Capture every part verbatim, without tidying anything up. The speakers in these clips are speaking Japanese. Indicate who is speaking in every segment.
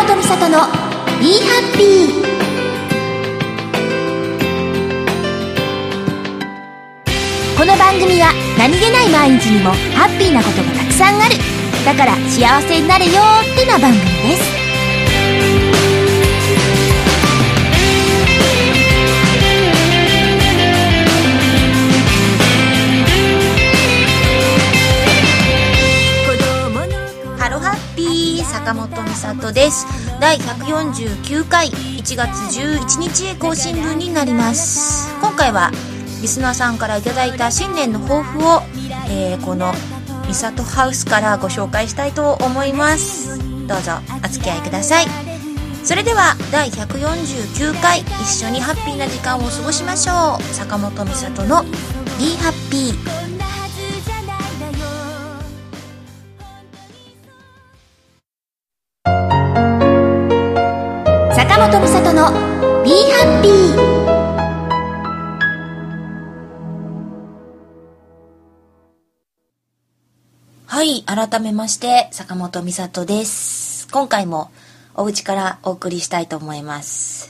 Speaker 1: 本美里の Be Happy。 この番組は何気ない毎日にもハッピーなことがたくさんある、だから幸せになれよってな番組です。ハロハッピー坂本美里です。だいひゃくよんじゅうきゅうかいいちがつじゅういちにち更新分になります。今回はリスナーさんからいただいた新年の抱負を、えー、この美里ハウスからご紹介したいと思います。どうぞお付き合いください。それではだいひゃくよんじゅうきゅうかい一緒にハッピーな時間を過ごしましょう。坂本美里の Be Happy。坂本美里の Be Happy。 はい、改めまして坂本美里です。今回もお家からお送りしたいと思います。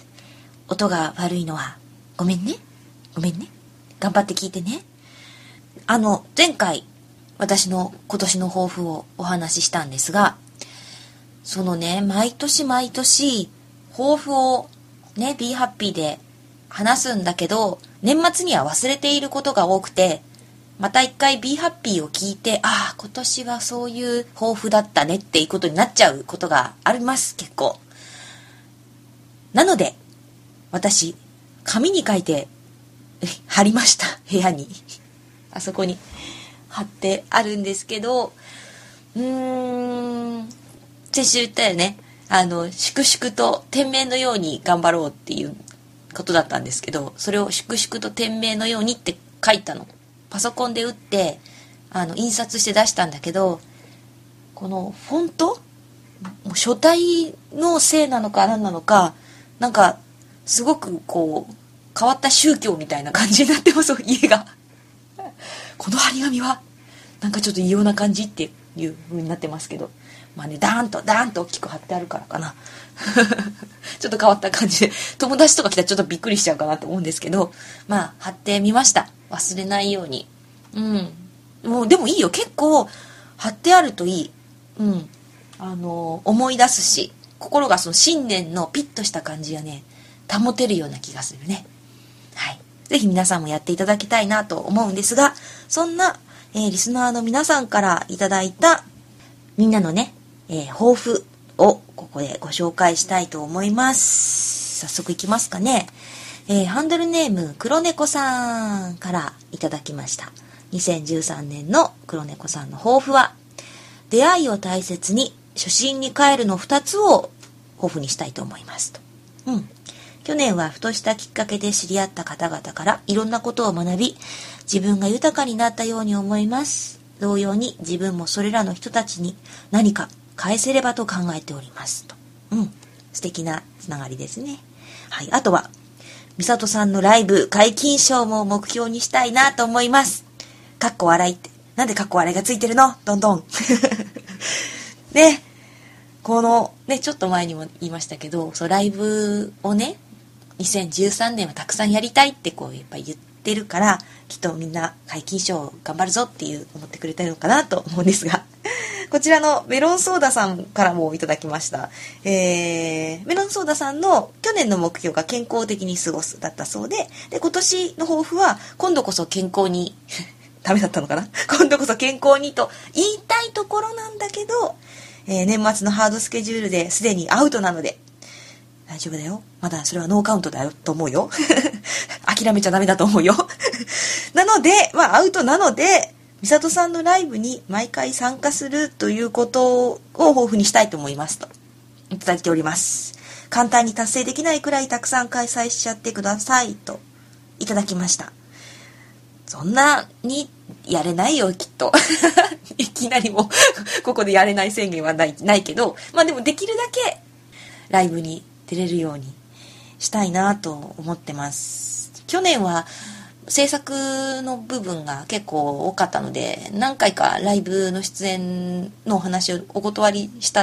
Speaker 1: 音が悪いのはごめんねごめんね頑張って聞いてね。あの前回私の今年の抱負をお話ししたんですが、そのね毎年毎年抱負をね Be Happy で話すんだけど、年末には忘れていることが多くて、また一回 Be Happy を聞いて、ああ今年はそういう抱負だったねっていうことになっちゃうことがあります。結構なので私紙に書いて貼りました。部屋にあそこに貼ってあるんですけど、うーん先週言ったよね、あの粛々と天命のように頑張ろうっていうことだったんですけど、それを粛々と天命のようにって書いたのパソコンで打ってあの印刷して出したんだけど、このフォントもう書体のせいなのか何なのか、なんかすごくこう変わった宗教みたいな感じになってます。家がこの張り紙はなんかちょっと異様な感じっていう風になってますけど、まあねダーンとダーンと大きく貼ってあるからかなちょっと変わった感じで友達とか来たらちょっとびっくりしちゃうかなと思うんですけど、まあ貼ってみました。忘れないように。うんもうでもいいよ、結構貼ってあるといい。うんあの思い出すし、心がその新年のピッとした感じがね保てるような気がするね。はい、ぜひ皆さんもやっていただきたいなと思うんですが、そんな、えー、リスナーの皆さんからいただいたみんなのね、えー、抱負をここでご紹介したいと思います。早速いきますかね。えー、ハンドルネーム黒猫さんからいただきました。にせんじゅうさんねんの黒猫さんの抱負は、出会いを大切に初心に帰るのふたつを抱負にしたいと思いますと。うん。去年はふとしたきっかけで知り合った方々からいろんなことを学び、自分が豊かになったように思います。同様に自分もそれらの人たちに何か返せればと考えておりますと。うん。素敵なつながりですね。はい。あとは美里さんのライブ解禁賞も目標にしたいなと思います。かっこ笑いってなんでかっこ笑いがついてるのどんどんね、このねちょっと前にも言いましたけど、そうライブをねにせんじゅうさんねんはたくさんやりたいってこうやっぱり言ってるから、きっとみんな解禁賞頑張るぞっていう思ってくれてるのかなと思うんですがこちらのメロンソーダさんからもいただきました。えー、メロンソーダさんの去年の目標が健康的に過ごすだったそうで、で今年の抱負は今度こそ健康にダメだったのかな今度こそ健康にと言いたいところなんだけど、えー、年末のハードスケジュールですでにアウトなので大丈夫だよ、まだそれはノーカウントだよと思うよ諦めちゃダメだと思うよなのでまあアウトなので美里さんのライブに毎回参加するということを抱負にしたいと思いますといただいております。簡単に達成できないくらいたくさん開催しちゃってくださいといただきました。そんなにやれないよきっといきなりもここでやれない宣言はない、ないけど、まあでもできるだけライブに出れるようにしたいなと思ってます。去年は制作の部分が結構多かったので、何回かライブの出演のお話をお断りした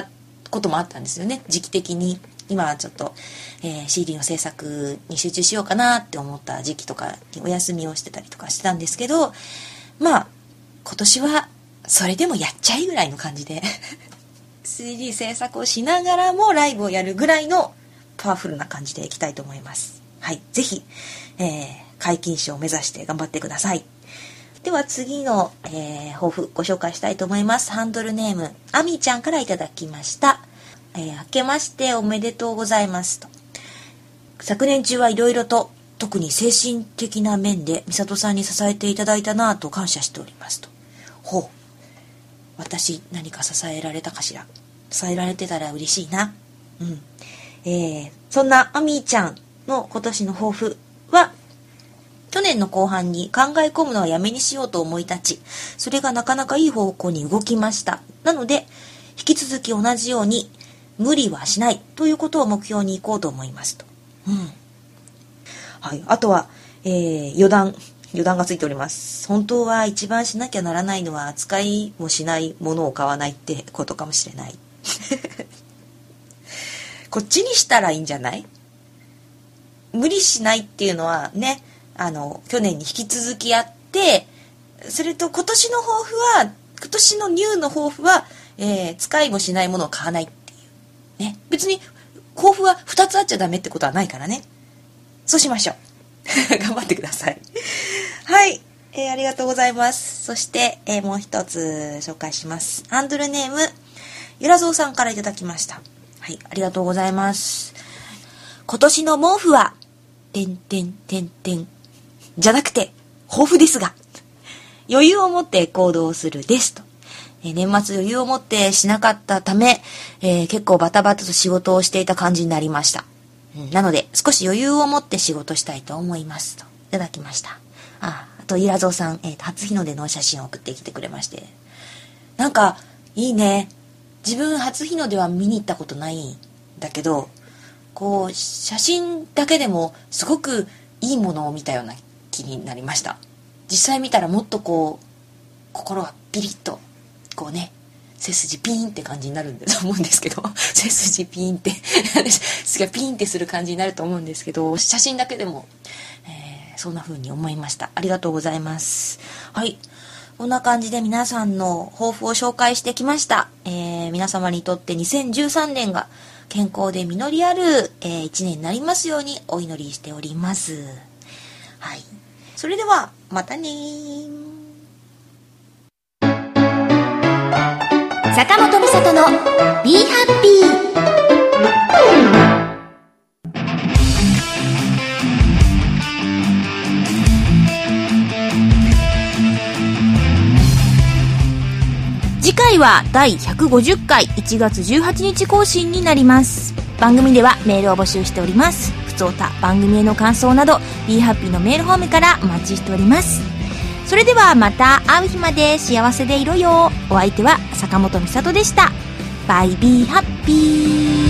Speaker 1: こともあったんですよね、時期的に。今はちょっと、えー、シーディー の制作に集中しようかなって思った時期とかにお休みをしてたりとかしてたんですけど、まあ今年はそれでもやっちゃいぐらいの感じでシーディー 制作をしながらもライブをやるぐらいのパワフルな感じでいきたいと思います。はい、ぜひ、えー、解禁賞を目指して頑張ってください。では次の、えー、抱負ご紹介したいと思います。ハンドルネームアミちゃんからいただきました。えー、明けましておめでとうございますと。昨年中はいろいろと特に精神的な面で美里さんに支えていただいたなぁと感謝しておりますと。ほう、私何か支えられたかしら。支えられてたら嬉しいな。うん。えー、そんなアミーちゃんの今年の抱負は、去年の後半に考え込むのはやめにしようと思い立ち、それがなかなかいい方向に動きました。なので引き続き同じように無理はしないということを目標にいこうと思いますと。うん。はい。あとは、えー、余談余談がついております。本当は一番しなきゃならないのは扱いもしないものを買わないってことかもしれない。こっちにしたらいいんじゃない？無理しないっていうのはね、あの去年に引き続きやって、それと今年の抱負は、今年のニューの抱負は、えー、使いもしないものを買わないっていうね。別に抱負はふたつあっちゃダメってことはないからね。そうしましょう。頑張ってください。はい、えー、ありがとうございます。そして、えー、もう一つ紹介します。ハンドルネームゆらぞうさんからいただきました。はい、ありがとうございます。今年の毛布はてんてんてんてんじゃなくて抱負ですが、余裕を持って行動するですと。えー、年末余裕を持ってしなかったため、えー、結構バタバタと仕事をしていた感じになりました。うん、なので少し余裕を持って仕事したいと思いますといただきました。あ、あとゆらぞうさん、えー、初日の出の写真を送ってきてくれまして、なんかいいね。自分初日の出は見に行ったことないんだけど、こう写真だけでもすごくいいものを見たような気になりました。実際見たらもっとこう心がピリッとこうね、背筋ピーンって感じになるんだと思うんですけど背筋ピーンってすがピーンってする感じになると思うんですけど、写真だけでも、えー、そんな風に思いました。ありがとうございます。はい、こんな感じで皆さんの抱負を紹介してきました。えー、皆様にとってにせんじゅうさんねんが健康で実りある、えー、いちねんになりますようにお祈りしております。はい、それではまたね。
Speaker 2: 坂本美里の Be Happy。次回はだいひゃくごじゅっかいいちがつじゅうはちにち更新になります。番組ではメールを募集しております。ふつおた、番組への感想など Be Happy のメールフォームからお待ちしております。それではまた会う日まで幸せでいろよ。お相手は坂本美里でした。バイビーハッピー。